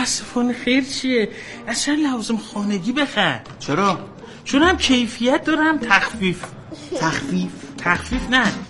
متاسفانه خیر چیه؟ اصلا لوازم خانگی بخر. چرا؟ چون هم کیفیت دارم تخفیف نه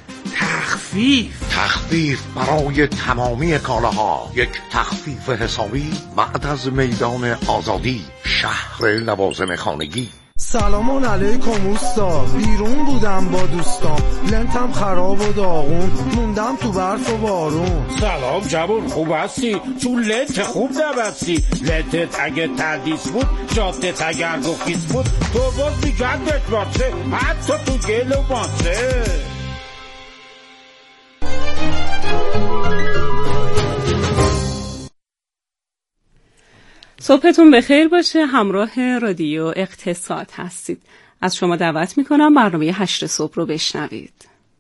تخفیف برای تمامی کالاها. یک تخفیف حسابی بعد از میدان آزادی، شهر لوازم خانگی. سلام علیکم اوستا، بیرون بودم با دوستام، لنتم خراب و داغون، موندم تو برف و بارون. سلام جوون، خوب هستی؟ چون لنت خوب نبستی. لنتت اگه تردیس بود، جادت اگر گفیز بود، تو باز میگردت باشه، حتی تو گل و ماسه. صبحتون بخیر باشه. همراه رادیو اقتصاد هستید. از شما دعوت میکنم برنامه 8 صبح رو بشنوید.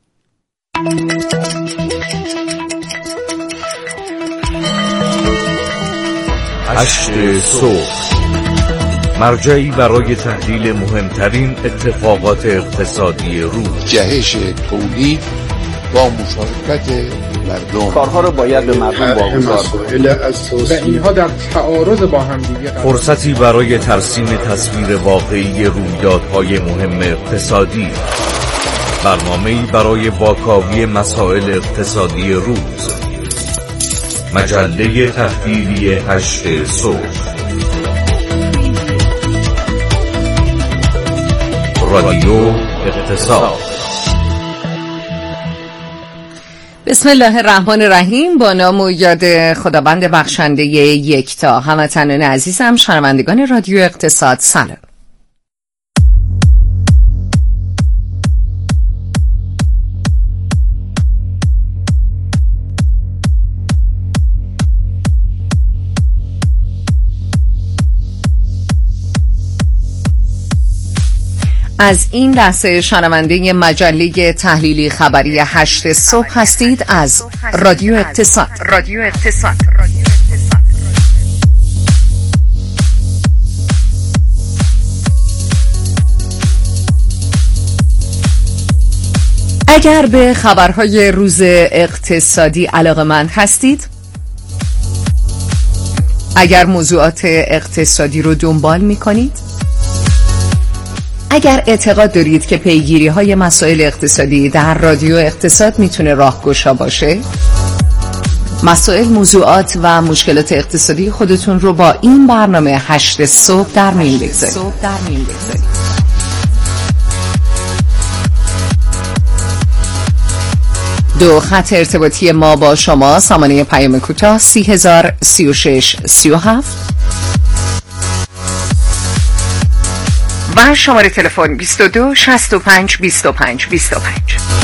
8 صبح، مرجعی برای تحلیل مهمترین اتفاقات اقتصادی روز. جهش تولید با مشارکت مردم، کارها رو باید به مردم واگذار کنیم و اینها در تعارض با هم دیگه. فرصتی برای ترسیم تصویر واقعی رویدادهای مهم اقتصادی. برنامه‌ای برای واکاوی مسائل اقتصادی روز. مجله تحلیلی 8 صبح. رادیو اقتصاد. بسم الله الرحمن الرحیم. با نام و یاد خداوند بخشنده یکتا. هموطنان عزیزم، شنوندگان رادیو اقتصاد، سلام. از این دسته شنونده مجله تحلیلی خبری 8 صبح هستید از رادیو اقتصاد. اگر به خبرهای روز اقتصادی علاقه‌مند هستید، اگر موضوعات اقتصادی رو دنبال می‌کنید، اگر اعتقاد دارید که پیگیری‌های مسائل اقتصادی در رادیو اقتصاد میتونه راهگشا باشه، مسائل، موضوعات و مشکلات اقتصادی خودتون رو با این برنامه 8 صبح در میون بگذارید. دو خط ارتباطی ما با شما: سامانه پیام کوتاه 303637 و شماره تلفن 22 65 25 25.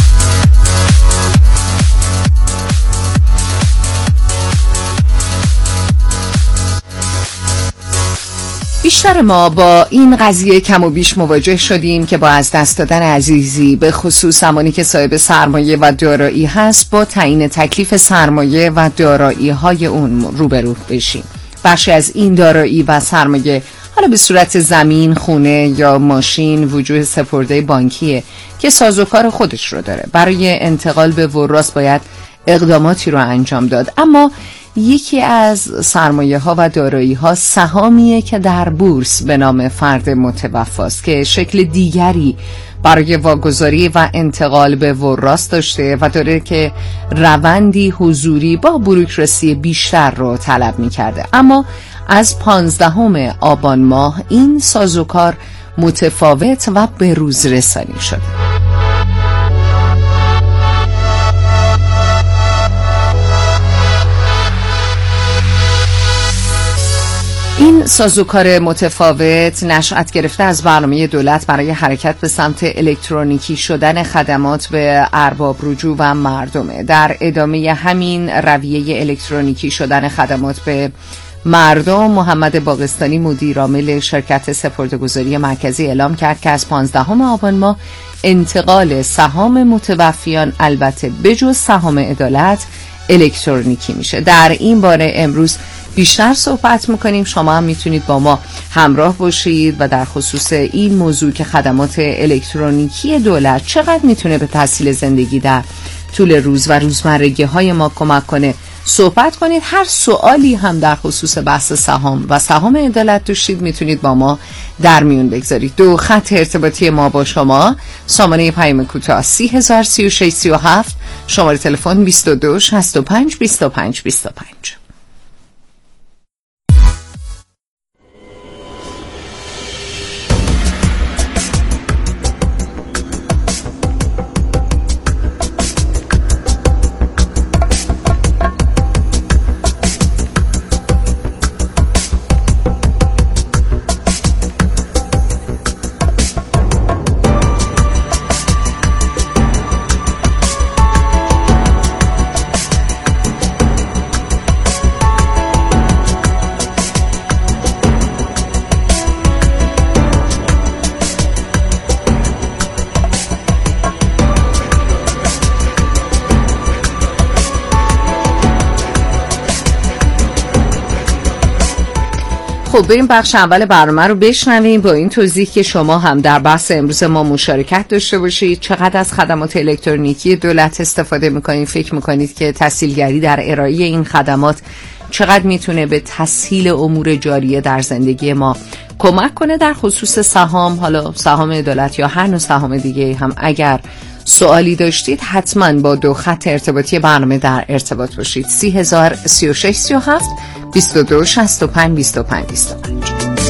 بیشتر ما با این قضیه کم و بیش مواجه شدیم که با از دست دادن عزیزی، به خصوص زمانی که صاحب سرمایه و دارایی هست، با تعیین تکلیف سرمایه و دارایی های اون روبرو بشیم. بخشی از این دارایی و سرمایه، حالا به صورت زمین، خونه یا ماشین، وجوه سپرده بانکیه که سازوکار خودش رو داره. برای انتقال به وراث باید اقداماتی رو انجام داد. اما یکی از سرمایه ها و دارایی ها سهامیه که در بورس به نام فرد متوفاست که شکل دیگری برای واگذاری و انتقال به وراث داشته و داره که روندی حضوری با بوروکراسی بیشتر رو طلب می کرده. اما از 15 آبان ماه این سازوکار متفاوت و به روز رسانی شده. این سازوکار متفاوت نشأت گرفته از برنامه دولت برای حرکت به سمت الکترونیکی شدن خدمات به ارباب رجوع و مردمه. در ادامه همین رویه الکترونیکی شدن خدمات به مردم، محمد باغستانی مدیرعامل شرکت سپرده‌گذاری مرکزی اعلام کرد که از 15 آبان ماه انتقال سهام متوفیان، البته بجز سهام عدالت، الکترونیکی میشه. در این باره امروز بیشتر صحبت میکنیم. شما هم میتونید با ما همراه باشید و در خصوص این موضوع که خدمات الکترونیکی دولت چقدر میتونه به تسهیل زندگی در طول روز و روزمرگی های ما کمک کنه صحبت کنید. هر سوالی هم در خصوص بحث سهام و سهام عدالت داشتید میتونید با ما در میون بگذارید. 2 خط ارتباطی ما با شما: سامانه پیام کوتاه 303637، شماره تلفن 22 65 25 25. خب بریم بخش اول برنامه رو بشنویم با این توضیح که شما هم در بحث امروز ما مشارکت داشته باشید. چقدر از خدمات الکترونیکی دولت استفاده میکنید؟ فکر میکنید که تسهیلگری در ارائه این خدمات چقدر میتونه به تسهیل امور جاریه در زندگی ما کمک کنه در خصوص سهام، حالا سهام عدالت یا هر نوع سهام دیگه هم؟ اگر سوالی داشتید حتما با 2 خط ارتباطی برنامه در ارتباط باشید: 303637 22 65 25 25.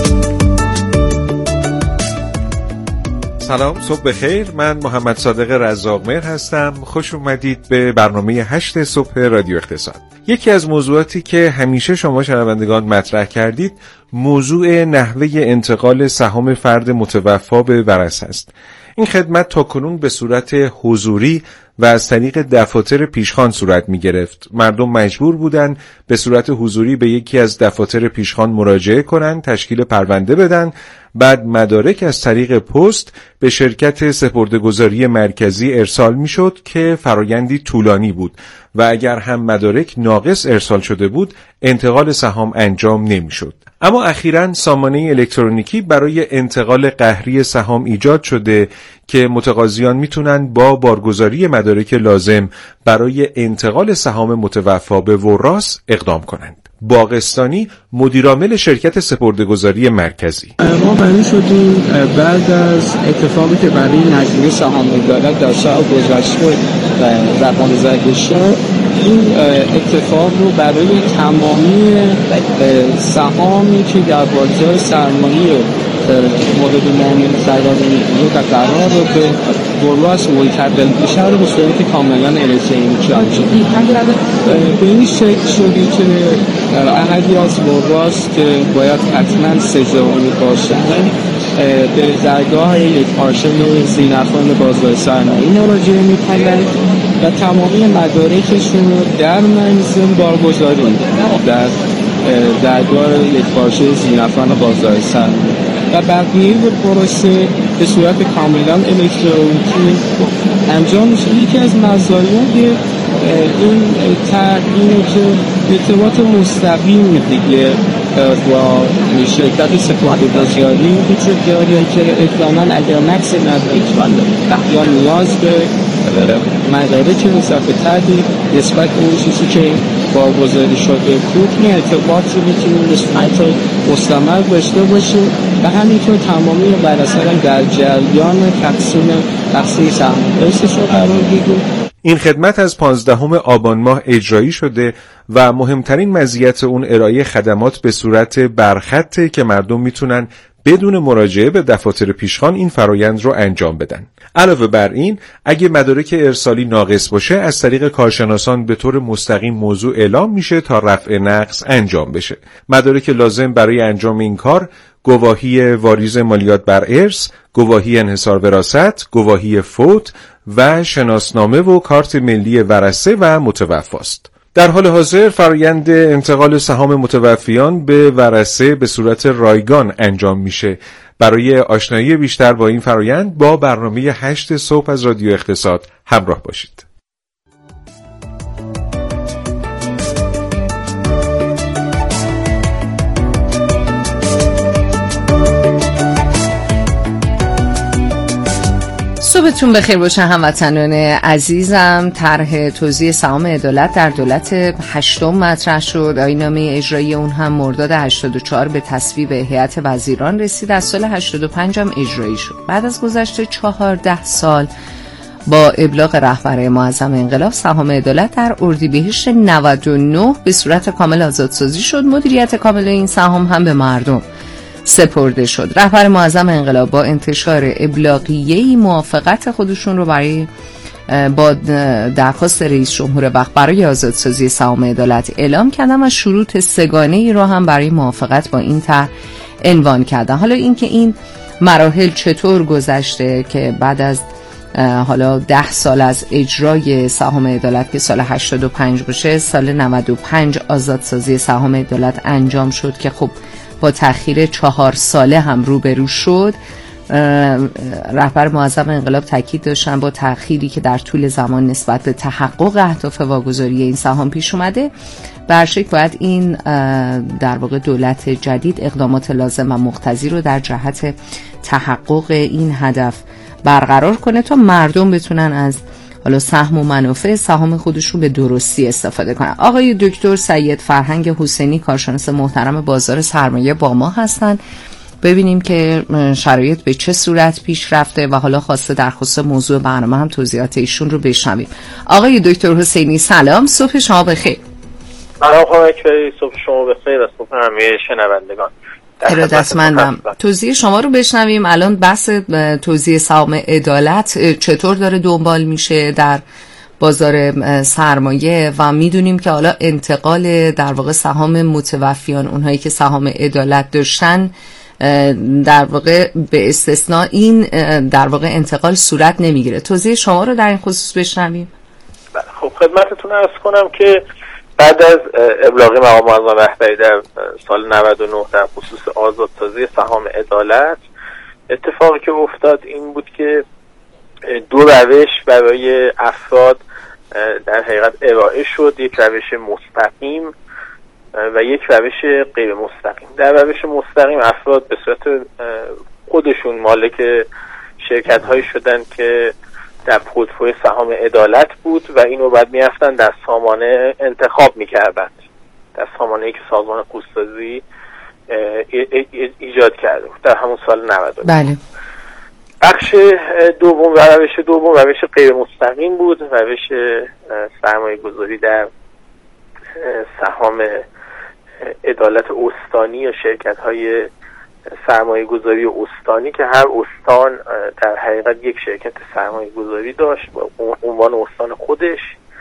سلام، صبح بخیر. من محمد صادق رزاق‌مهر هستم. خوش اومدید به برنامه 8 صبح رادیو اقتصاد. یکی از موضوعاتی که همیشه شما شنوندگان مطرح کردید موضوع نحوه انتقال سهام فرد متوفی به ورثه است. این خدمت تاکنون به صورت حضوری و از طریق دفاتر پیشخوان صورت می گرفت. مردم مجبور بودن به صورت حضوری به یکی از دفاتر پیشخوان مراجعه کنن، تشکیل پرونده بدن، بعد مدارک از طریق پست به شرکت سپرده‌گذاری مرکزی ارسال می شد که فرایندی طولانی بود و اگر هم مدارک ناقص ارسال شده بود انتقال سهام انجام نمی شد. اما اخیراً سامانه الکترونیکی برای انتقال قهری سهام ایجاد شده که متقاضیان میتونن با بارگذاری مدارک لازم برای انتقال سهام متوفی به وراث اقدام کنند. باغستانی، مدیرعامل شرکت سپرده‌گذاری مرکزی: ما معنی شدیم بعد از اتفاقی که برای نظریه سهام عدالت در سال گذشته رقم زده شد، این اتفاق رو برای تمامی سهامی که در بازار سرمایه مورد معامله قرار میگیره و قرار رو به وراث منتقل بشه رو به صورت کاملا الکترونیکی انجام به این شکل شدی که احدی از وراث که باید حتما سزایی باشند به درگاه یک آرشیو ذی‌نفعان بازار سرمایه مراجعه می‌کنند و تمامی مدارکشون رو در منزل بارگذاری می‌کنند در درگاه یک آرشیو ذی‌نفعان بازار سرمایه و بقیه پروسه به صورت کاملا الکترونیکی انجام میشه. یکی از مزایای این اینه که ارتباط مستقیم دیگه با شرکت سپرده‌گذاری وجود داره که احتمالاً اگر نقص نداره یا نیاز به مدارک اضافه‌تری نسبت به اون چیزی که بارگذاری شده بود این ارتباطی میتونیم نسبت مستمر داشته باشیم و همینطور تمامی ورثه در جریان تقسیم سهام ارثش رو قرار بگیریم. این خدمت از 15 آبان ماه اجرایی شده و مهمترین مزیت اون ارائه خدمات به صورت برخطه که مردم میتونن بدون مراجعه به دفاتر پیشخوان این فرایند رو انجام بدن. علاوه بر این، اگه مدارک ارسالی ناقص باشه از طریق کارشناسان به طور مستقیم موضوع اعلام میشه تا رفع نقص انجام بشه. مدارک لازم برای انجام این کار گواهی واریز مالیات بر ارث، گواهی انحصار وراثت، گواهی فوت و شناسنامه و کارت ملی ورثه و متوفی است. در حال حاضر فرآیند انتقال سهام متوفیان به ورثه به صورت رایگان انجام میشه. برای آشنایی بیشتر با این فرآیند با برنامه 8 صبح از رادیو اقتصاد همراه باشید. روزتون بخیر باشه هموطنان عزیزم. طرح توزیع سهام عدالت در دولت هشتم مطرح شد. آیین‌نامه اجرایی اون هم مرداد 84 به تصویب هیئت وزیران رسید. از سال 85 هم اجرایی شد. بعد از گذشت 14 سال با ابلاغ رهبر معظم انقلاب سهام عدالت در اردیبهشت 99 به صورت کامل آزادسازی شد. مدیریت کامل این سهام هم به مردم سپرده شد. رهبر معظم انقلاب با انتشار ابلاغیه‌ای موافقت خودشون رو با درخواست رئیس جمهور وقت برای آزادسازی سهام عدالت اعلام کردن و شروط سگانه‌ای رو هم برای موافقت با این طرح عنوان کردن. حالا اینکه این مراحل چطور گذشته که بعد از حالا 10 سال از اجرای سهام عدالت که سال 85 باشه، سال 95 آزادسازی سهام عدالت انجام شد که خب با تأخیر 4 ساله هم روبرو شد. رهبر معظم انقلاب تاکید داشتن با تأخیری که در طول زمان نسبت به تحقق اهداف واگذاری این سهام پیش اومده، به هر شکل باید این در واقع دولت جدید اقدامات لازم و مقتضی رو در جهت تحقق این هدف برقرار کنه تا مردم بتونن از حالا سهم و منافع سهام خودشون به درستی استفاده کنن. آقای دکتر سید فرهنگ حسینی، کارشناس محترم بازار سرمایه با ما هستن. ببینیم که شرایط به چه صورت پیش رفته و حالا خواسته در خصوص موضوع برنامه هم توضیحات ایشون رو بشنویم. آقای دکتر حسینی سلام، صبح شما بخیر. سلام خانم اکبری، صبح شما بخیر و صبح همه شنوندگان. ارادتمندم. توضیح شما رو بشنویم. الان بحث توزیع سهام عدالت چطور داره دنبال میشه در بازار سرمایه و میدونیم که حالا انتقال در واقع سهام متوفیان، اونهایی که سهام عدالت داشتن، در واقع به استثناء این در واقع انتقال صورت نمیگیره. توضیح شما رو در این خصوص بشنویم. خب خدمتتون عرض کنم که بعد از ابلاغ مقام معظم رهبری در سال 99 در خصوص آزادسازی سهام عدالت، اتفاقی که افتاد این بود که 2 روش برای افراد در حقیقت ارائه شد. یک روش مستقیم و یک روش غیر مستقیم. در روش مستقیم افراد به صورت خودشون مالک شرکت هایی شدن که در پورتفوی سهام عدالت بود و اینو بعد میرفتن در سامانه انتخاب میکردند، در سامانه‌ای که سازمان خودسازی ایجاد کرده بود در همون سال 90. بله. بخش دوم و روش دوم روش غیر مستقیم بود، روش سرمایه گذاری در سهام عدالت استانی یا شرکت های سرمایه گذاری استانی که هر استان در حقیقت یک شرکت سرمایه گذاری داشت با عنوان استان خودش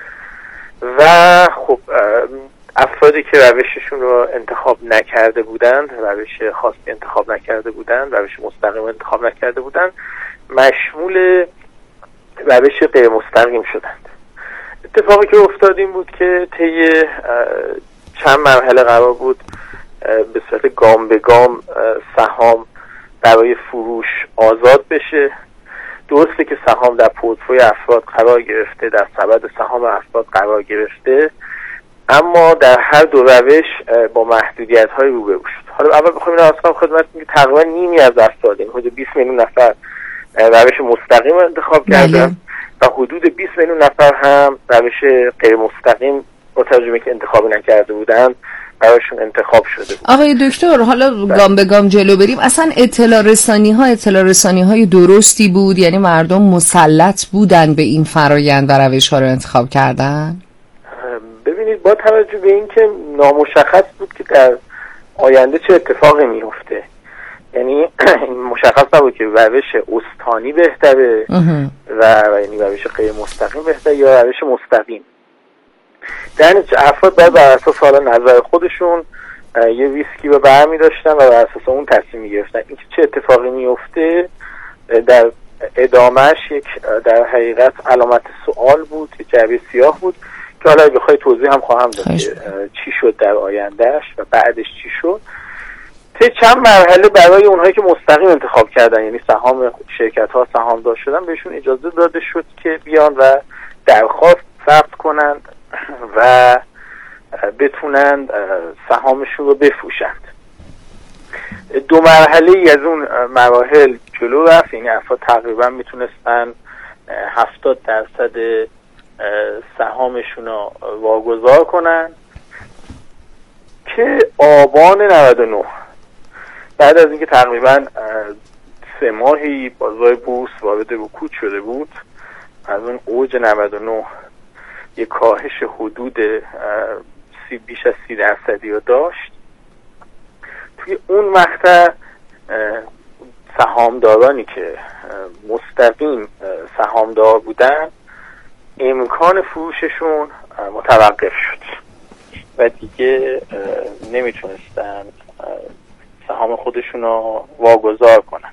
و خب افرادی که روششون رو انتخاب نکرده بودند، روش خاصی انتخاب نکرده بودند، روش مستقیم انتخاب نکرده بودند، مشمول روش غیر مستقیم شدند. اتفاقی که افتاد این بود که طی چند مرحله قرار بود به صورت گام به گام سهام برای فروش آزاد بشه. درسته که سهام در پورتفوی افراد قرار گرفته، در سبد سهام افراد قرار گرفته، اما در هر دو روش با محدودیت‌های روبرو شد. حالا اول بخوام اینو عرض کنم خدمتتون که تقریبا نیمی از افراد، حدود 20 میلیون نفر روش مستقیم انتخاب کردن و حدود 20 میلیون نفر هم روش غیر مستقیم با توجه که انتخاب نکرده بودن براشون انتخاب شده بود. آقای دکتر حالا گام به گام جلو بریم. اصلا اطلاع رسانی های درستی بود؟ یعنی مردم مسلط بودن به این فرایند و روش ها رو انتخاب کردن؟ ببینید با توجه به این که نامشخص بود که در آینده چه اتفاقی میفته، یعنی مشخص نبود که روش استانی بهتره و یعنی روش غیر مستقیم بهتره یا روش مستقیم. در نتیجه افراد باید بر اساس حالا نظر خودشون یه ویسکی رو برمی داشتن و بر اساس اون تصمیم می گرفتن. این که چه اتفاقی میفته در ادامهش یک در حقیقت علامت سوال بود، یک جعبه سیاه بود که حالا بخوای توضیح هم خواهم داد چی شد در آیندهش و بعدش چی شد. چند مرحله برای اونهایی که مستقیم انتخاب کردن، یعنی سهام شرکت ها سهامدار شدن، بهشون اجازه داده شد که بیان و درخواست ثبت کنند و بتونند سهامشون رو بفروشند. 2 مرحله ای از اون مراحل جلو رفت، یعنی افراد تقریبا میتونستن 70% سهامشون رو واگذار کنن که آبان 99 بعد از اینکه تقریبا 3 ماهی بازار بورس وارد رکود شده بود، از اون اوج 99 یک کاهش حدود بیش از 30% رو داشت. توی اون مقطع سهامدارانی که مستقیم سهامدار بودن امکان فروششون متوقف شد و دیگه نمیتونستن سهام خودشون رو واگذار کنن.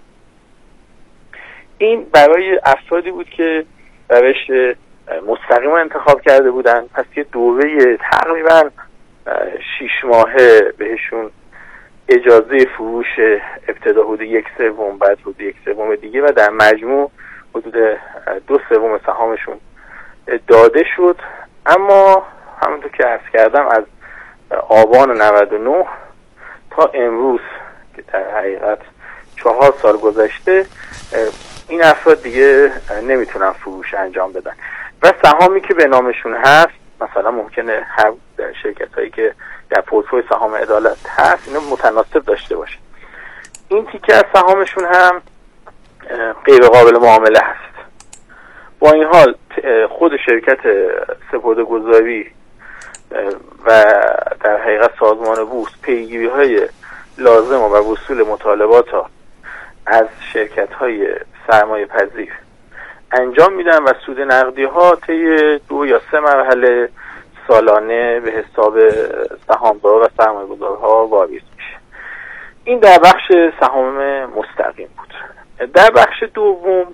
این برای افرادی بود که روش مستقیم انتخاب کرده بودن، پس یه دوره تقریبا 6 ماهه بهشون اجازه فروش ابتدا حدود 1/3 بعد حدود 1/3 دیگه و در مجموع حدود 2/3 سهامشون داده شد. اما همونطور که عرض کردم از آبان 99 تا امروز که در حقیقت 4 سال گذشته این افراد دیگه نمیتونن فروش انجام بدن و سهامی که به نامشون هست، مثلا ممکنه هر شرکت هایی که در پورتفوی سهام عدالت هست اینو متناسب داشته باشه، این تیکه از سهامشون هم غیر قابل معامله هست. با این حال خود شرکت سپرده‌گذاری و در حقیقت سازمان بورس پیگیری های لازم و وصول مطالبات ها از شرکت های سرمایه پذیر انجام میدن و سود نقدی ها طی 2 یا 3 مرحله سالانه به حساب سهامدار و سرمایه گذارها واریز میشه. این در بخش سهام مستقیم بود. در بخش دوم،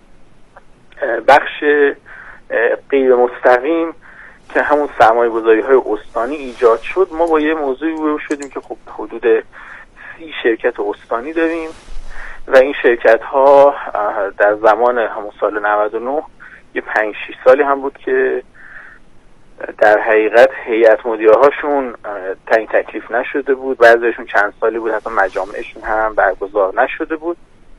بخش غیر مستقیم که همون سرمایه گذاری های استانی ایجاد شد، ما با یه موضوعی روبرو شدیم که خب حدود 30 شرکت استانی داریم و این شرکت ها در زمان همون سال 99 یه 5-6 سالی هم بود که در حقیقت هیئت مدیرهاشون تعیین تکلیف نشده بود، بعضیشون چند سالی بود حتی مجامعشون هم برگزار نشده بود.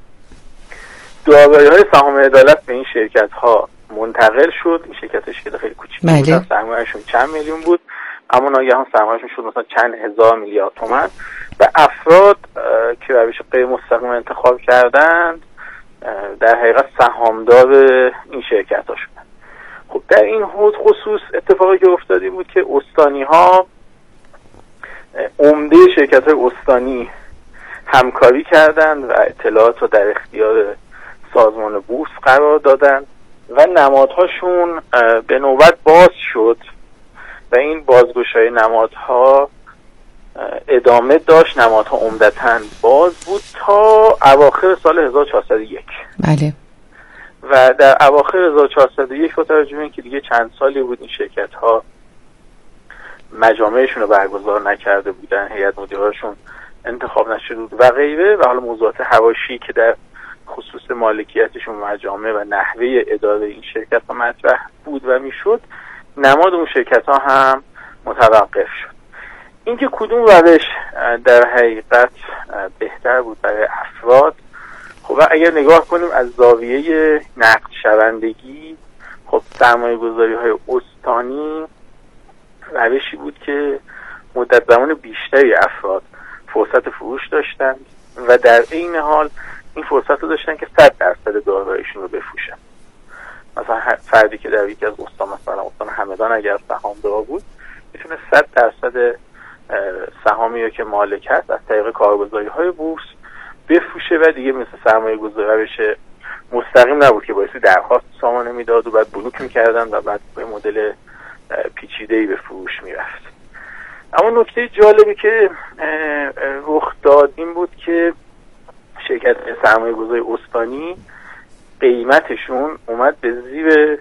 دارایی‌های سهام عدالت به این شرکت ها منتقل شد. این شرکت خیلی کوچیکی بود، سرمایه‌شون چند میلیون بود، اما ناگهان سرمایه‌شون شد مثلا چند هزار میلیارد تومان و افراد که روش غیر مستقیم انتخاب کردند در حقیقت سهامدار این شرکت ها شدن. خب در این خصوص اتفاقی که افتادی بود که استانی ها، عمده شرکت های استانی همکاری کردند و اطلاعات رو در اختیار سازمان بورس قرار دادند و نمادهاشون به نوبت باز شد و این بازگشایی نمادها ادامه داشت. نمادها عمدتاً باز بود تا اواخر سال 1401. بله. و در اواخر 1401 با توجه به اینکه دیگه چند سالی بود این شرکت ها مجامعشون رو برگزار نکرده بودن، هیئت مدیرهاشون انتخاب نشده بود و غیره، و حالا موضوعات حواشی که در خصوص مالکیتشون مجامع و نحوه اداره این شرکت ها مطرح بود و میشد، نماد اون شرکت ها هم متوقف شد. اینکه کدوم روش در حقیقت بهتر بود برای افراد، خب اگر نگاه کنیم از زاویه نقد شوندگی، خب سرمایه گذاری های استانی روشی بود که مدت زمان بیشتری افراد فرصت فروش داشتند و در این حال این فرصت رو داشتن که 100% داراییشون رو بفروشن. مثلا فردی که در یکی از استان، مثلا استان همدان اگر سهامدار بود، میتونه 100% سهامی رو که مالک هست از طریق کارگزاری های بورس بفروشه و دیگه مثل سرمایه گذاری بشه مستقیم نبود که بایستی درخواست سامانه میداد و بعد بلوک میکردن و بعد به مدل پیچیده‌ای به فروش میرفت. اما نکته جالبی که رخ داد این بود که شرکت سرمایه گذاری استانی قیمتشون اومد به زیر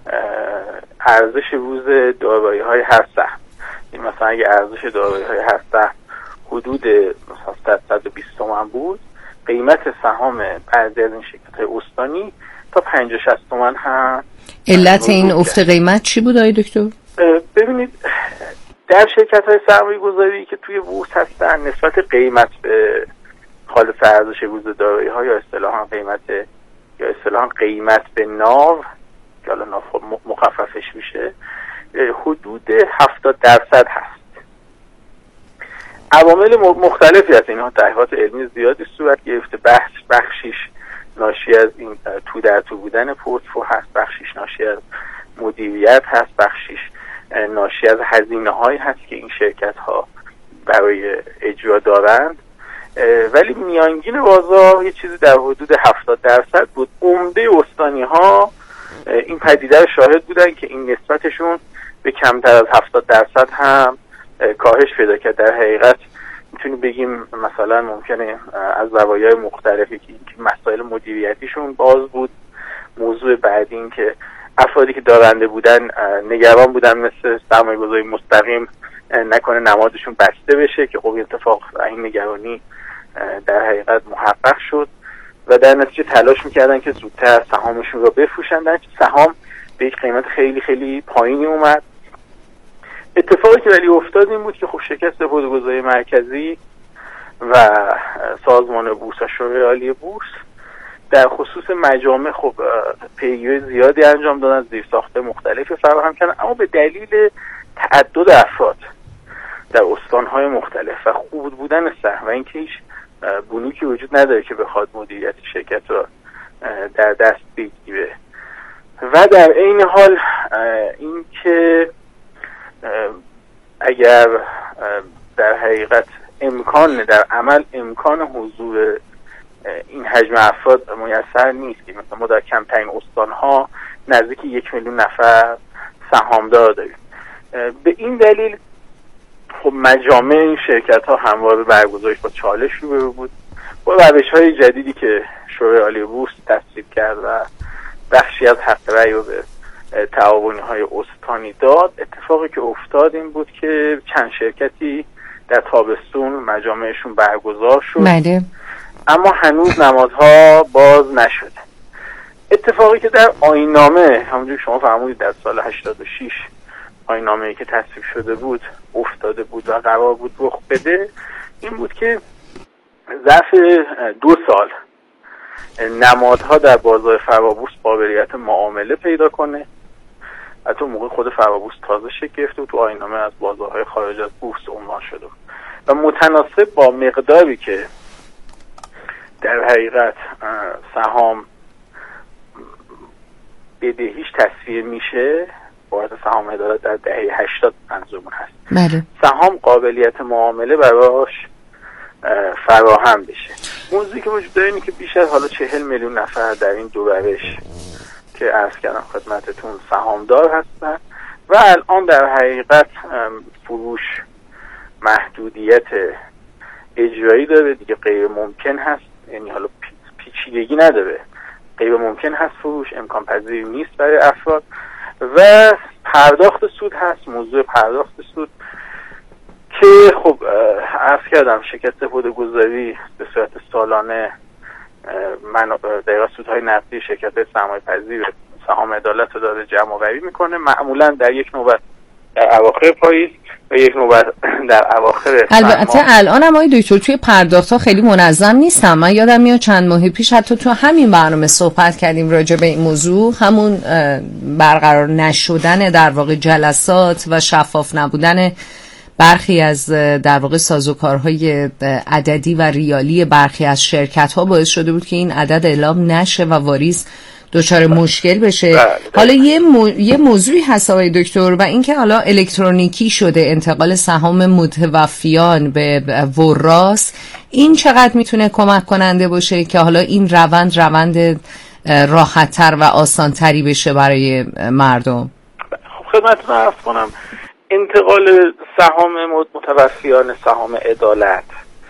ارزش روز دارایی های هر سهم. این مثلا اگه ارزش دارایی های هر سهم حدود 120 تومان بود، قیمت سهام بعضی از این شرکت های استانی تا 50-60 تومان هم. علت این افت قیمت چی بود آقای دکتر؟ ببینید در شرکت های سرمایه گذاری که توی بورس هستن، نسبت قیمت به خالص ارزش روز دارایی ها یا اصطلاحاً قیمت به ناو که حالا مخففش میشه حدود 70% هست. عوامل مختلفی هست، اینها تحقیقات علمی زیادی صورت گرفته. بخشیش ناشی از این تو در تو بودن پورتفو هست، بخشیش ناشی از مدیریت هست، بخشیش ناشی از هزینه هایی هست که این شرکت ها برای اجرا دارند. ولی میانگین بازار یه چیزی در حدود 70% بود. عمده استانی ها این پدیده رو شاهد بودن که این نسبتشون به کمتر از 70% هم کاهش پیدا کرد. در حقیقت میتونیم بگیم مثلا ممکنه از زوایای مختلفی که مسائل مدیریتیشون باز بود. موضوع بعدی این که افرادی که دارنده بودن نگران بودن مثل سرمایه‌گذاری مستقیم نکنه نمادشون بسته بشه که خب اتفاق این نگرانی در حقیقت محقق شد و در نتیجه تلاش میکردن که زودتر سهامشون رو بفروشن، در سهام به یک قیمت خیلی خیلی پایینی اومد. اتفاقی که ولی افتاد این بود که خب شکست سپرده‌گذاری مرکزی و سازمان بورس و شورای عالی بورس در خصوص مجامع خب پیگیری زیادی انجام دادن، زیرساخت مختلفی فراهم کردن، اما به دلیل تعدد افراد در استانهای مختلف و خوب بودن سهم و اینکه هیچ بنوکی وجود نداره که بخواد مدیریت شرکت رو در دست بگیره و در عین حال اینکه اگر در حقیقت در عمل امکان حضور این حجم افراد میسر نیست که مثلا ما در کمترین استانها نزدیک 1 میلیون نفر سهامدار داریم. به این دلیل خب مجامع این شرکت ها همواره به برگزاریش با چالش روبرو بود. با روش‌های جدیدی که شورای عالی بورس تصویب کرد و بخشی از حق رأی رو به تعاونی‌های استانی داد، اتفاقی که افتاد این بود که چند شرکتی در تابستون مجامعشون برگزار شد. بله. اما هنوز نمادها باز نشده. اتفاقی که در آیین‌نامه همونجور شما فرمودید در سال 86 آیین‌نامه‌ای که تصویب شده بود افتاده بود و قرار بود رخ بده این بود که ظرف 2 سال نمادها در بازار فرابورس قابلیت معامله پیدا کنه. حتی موقع خود فرابورس تازه شکل گرفته و تو آیین‌نامه از بازارهای خارج از بورس عنوان شده و متناسب با مقداری که در حقیقت سهام بدهیش تصفیه میشه، باید سهام عدالت در دهه 80 منظورمون هست. بله. سهام قابلیت معامله براش فراهم بشه. موضوعی که وجود داره اینه که بیش از حالا 40 میلیون نفر در این دو روش که عرض کردم خدمتتون سهامدار هستن و الان در حقیقت فروش محدودیت اجرایی داره دیگه، غیر ممکن هست، یعنی حالا پیچیدگی نداره، غیر ممکن هست فروش، امکان پذیر نیست برای افراد و پرداخت سود هست. موضوع پرداخت سود که خب عرض کردم شرکت سپرده‌گذاری به صورت سالانه دقیقا سودهای نقدی شرکت سرمایه پذیر سهام عدالت رو داره جمع آوری میکنه، معمولا در یک نوبت در اواخر پاییز و یک نوبت در اواخر البته الان هم آقای دکتر توی پرداخت‌ها خیلی منظم نیستم. من یادم میاد چند ماه پیش حتی تو همین برنامه صحبت کردیم راجع به این موضوع، همون برقرار نشدن در واقع جلسات و شفاف نبودن برخی از در واقع سازوکارهای عددی و ریالی برخی از شرکت‌ها باعث شده بود که این عدد اعلام نشه و واریز دچار مشکل بشه. حالا یه موضوعی هست آقای دکتر و اینکه حالا الکترونیکی شده انتقال سهام متوفیان به وراث، این چقدر میتونه کمک کننده باشه که حالا این روند راحت‌تر و آسان‌تری بشه برای مردم؟ خب خدمتتون عرض کنم انتقال سهام متوفیان سهام عدالت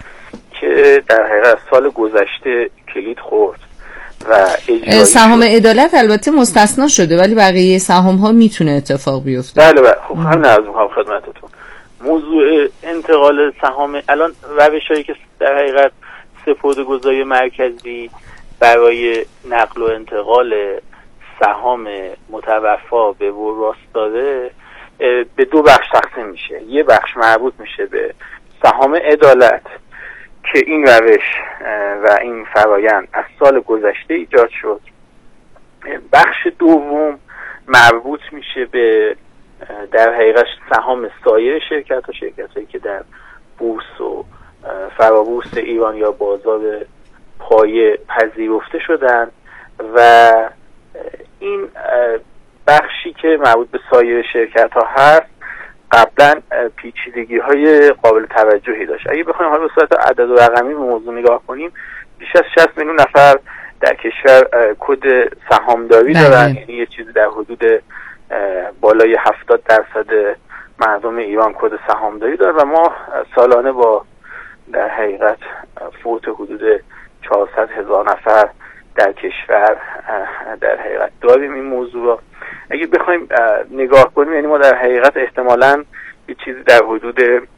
که در حقیقت سال گذشته کلید خورد و سهام عدالت البته مستثنا شده ولی بقیه سهام ها میتونه اتفاق بیفته. بله خب همین عرض می‌کنم خدمتتون. موضوع انتقال سهام الان روش‌هایی که در حقیقت سپرده‌گذاری مرکزی برای نقل و انتقال سهام متوفا به وراث داره به 2 بخش تقسیم میشه. یه بخش مربوط میشه به سهام عدالت که این روش و این فرایند از سال گذشته ایجاد شد. بخش دوم مربوط میشه به در حقیقت سهام سایر شرکت‌ها، شرکت‌هایی که در بورس و فرابورس ایران یا بازار پایه پذیرفته شدن و این بخشی که مربوط به سایر شرکت‌ها هست قبلا پیچیدگی‌های قابل توجهی داشت. اگه بخوایم حالا به صورت عدد و رقمی به موضوع نگاه کنیم، بیش از 60 میلیون نفر در کشور کد سهامداری دارن، یعنی یه چیزی در حدود بالای 70% مردم ایران کد سهامداری داره و ما سالانه با در حقیقت فوت حدود 400,000 نفر در کشور در حقیقت داریم این موضوع رو. اگه بخوایم نگاه کنیم، یعنی ما در حقیقت احتمالاً یه چیزی در حدود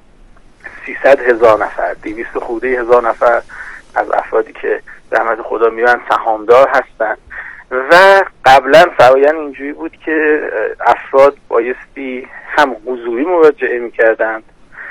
300,000 نفر 200 خورده هزار نفر از افرادی که رحمت خدا میرن سهامدار هستن و قبلا فرآیند اینجوری بود که افراد بایستی هم حضوری مراجعه میکردند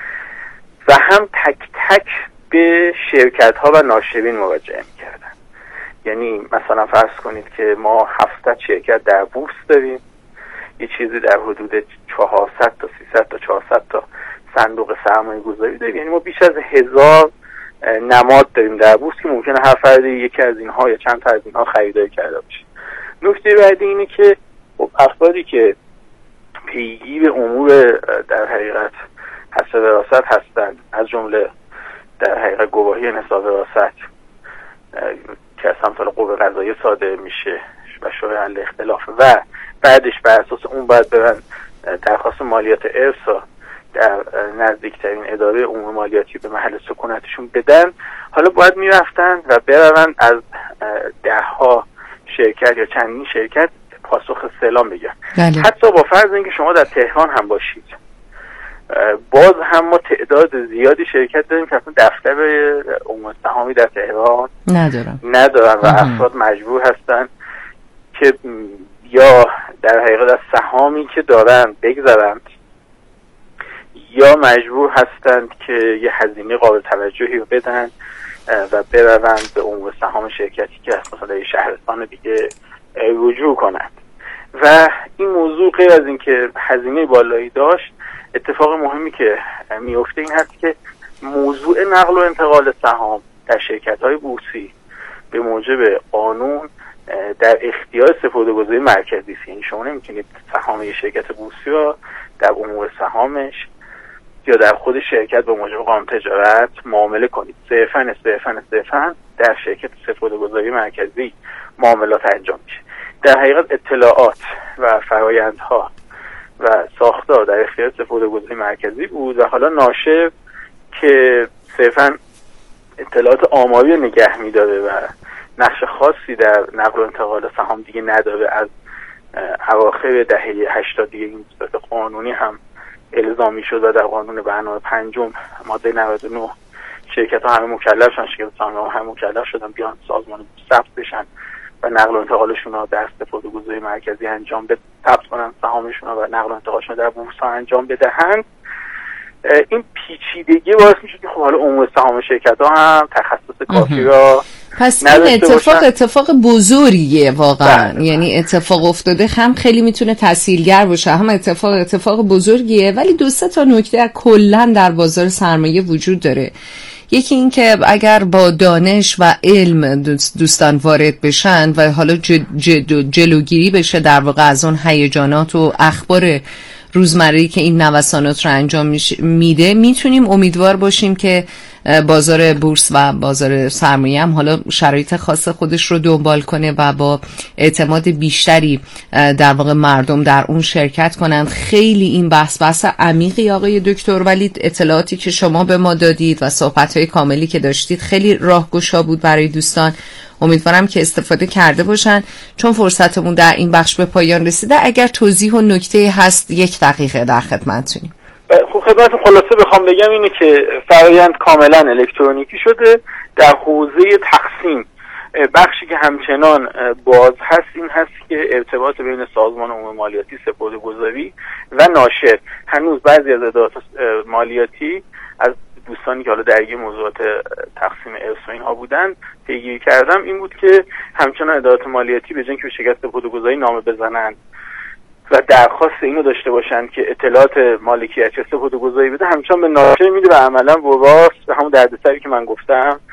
و هم تک تک به شرکت ها و ناشرین مراجعه میکردند. یعنی مثلا فرض کنید که ما 700 شرکت در بورس داریم، یه چیزی در حدود 400 تا 300 تا 400 تا صندوق سرمایه گذاری داریم، یعنی ما بیش از 1000 نماد داریم در بورس که ممکنه هر فردی یکی از اینها یا چند تا از اینها خریداری کرده باشه. نکته بعدی اینه که افرادی که پیگیر امور در حقیقت حسب وراثت هستند، از جمله در حقیقت گواهی نصاب وراثت که از سمت قوه قضاییه صادر میشه و شورای حل اختلاف و بعدش بر اساس اون باید برن درخواست مالیات ارث در نزدیکترین اداره امور مالیاتی به محل سکونتشون بدن، حالا باید میرفتن و برون از 10 شرکت یا چندین شرکت پاسخ استعلام بگن. حتی با فرض اینکه شما در تهران هم باشید، باز هم ما تعداد زیادی شرکت داریم که اصلا دفتر امور سهامی در تهران ندارن و افراد مجبور هستن که یا در حقیقت از سهامی که دارن بگذرند یا مجبور هستند که یه هزینه قابل توجهی رو بدن و بروند به امور سهام شرکتی که مثلا یه شهرستان دیگه رجوع کنند. و این موضوع غیر از اینکه هزینه بالایی داشت، اتفاق مهمی که میفته این هست که موضوع نقل و انتقال سهام در شرکت‌های بورسی به موجب قانون در اختیار سپرده‌گذاری مرکزی است. یعنی شما نمیتونید سهام یه شرکت بورسی رو در امور سهامش یا در خود شرکت به موجب قانون تجارت معامله کنید. صرفاً در شرکت سپرده‌گذاری مرکزی معاملات انجام میشه. در حقیقت اطلاعات و فرآیندها و ساختار در اختیار سپرده‌گذاری مرکزی بود و حالا ناشر که صرفاً اطلاعات آماری نگه می‌داره و نقش خاصی در نقل و انتقال سهام دیگه نداره، از اواخر دهه 80 دیگه این صورت قانونی هم الزامی شد و در قانون برنامه 5 ماده 99 شرکت‌ها همه مکلف شدن، شرکت سهام هم مکلف شدن بیان سازمان ثبت بشن و نقل و انتقالشون رو در سپرده‌گذاری مرکزی انجام ثبت کنن، سهامشون رو و نقل و انتقالشون رو در بورس انجام بدهند. این پیچیدگی باعث میشه که خب حالا امور سهام شرکت‌ها هم تخصص کافی را پس این اتفاق بزرگیه واقعا. یعنی اتفاق افتاده هم خیلی میتونه تسهیلگر باشه، هم اتفاق بزرگیه، ولی 2-3 تا نکته کلا در بازار سرمایه وجود داره. یکی این که اگر با دانش و علم دوستان وارد بشن و حالا جلوگیری بشه در واقع از اون هیجانات و اخبار روزمره‌ای که این نوسانات رو انجام میده، میتونیم امیدوار باشیم که بازار بورس و بازار سرمایه هم حالا شرایط خاص خودش رو دنبال کنه و با اعتماد بیشتری در واقع مردم در اون شرکت کنند. خیلی این بحث عمیقی آقای دکتر، ولی اطلاعاتی که شما به ما دادید و صحبت‌های کاملی که داشتید خیلی راهگشا بود برای دوستان. امیدوارم که استفاده کرده باشن. چون فرصتمون در این بخش به پایان رسیده، اگر توضیح و نکته هست 1 دقیقه در خدمتتونیم. خب خدمتتون خلاصه بخوام بگم اینه که فرآیند کاملا الکترونیکی شده. در حوزه تقسیم بخشی که همچنان باز هست این هست که ارتباط بین سازمان امور مالیاتی، سپرده‌گذاری و ناشر. هنوز بعضی از ادارات مالیاتی از دوستانی که حالا درگیر موضوعات تقسیم ارث و اینها بودن پیگیری کردم این بود که همچنان ادارات مالیاتی به جای اینکه به شرکت سپرده‌گذاری نامه بزنن و درخواست اینو داشته باشن که اطلاعات مالکیت یا سپرده‌گذاری بده، همچنان به ناشر میده و عملا وراث به همون دردسری که من گفتم